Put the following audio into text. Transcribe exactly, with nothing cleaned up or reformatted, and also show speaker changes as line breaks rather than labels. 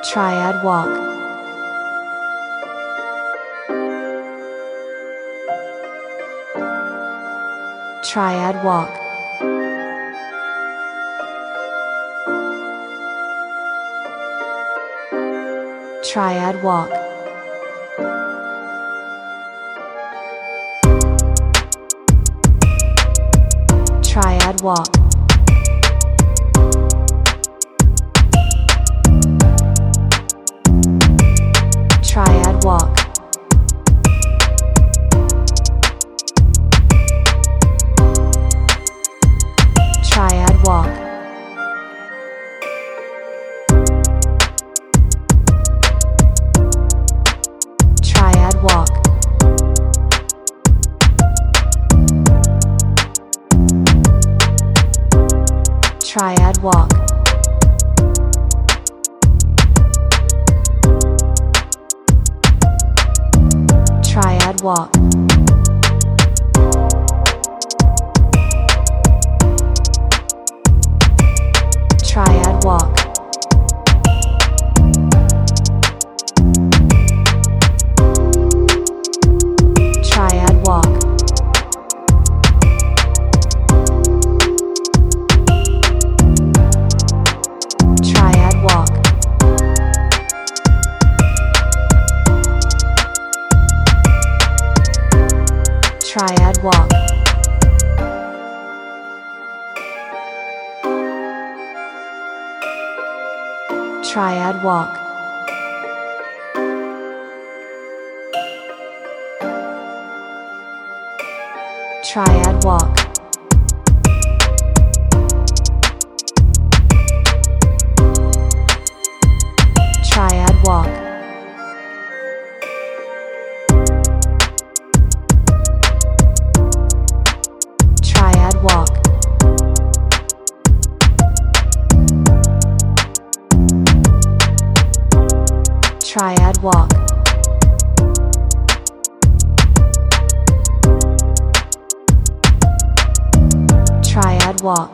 Triad walk. Triad walk. Triad walk. Triad walk. Triad walk. Triad walk. Triad walk. Triad walk. Triad walk. Triad walk. Triad walk. Triad walk. Triad walk. Triad walk. Triad walk. Triad walk. Triad walk. Triad walk. Triad walk.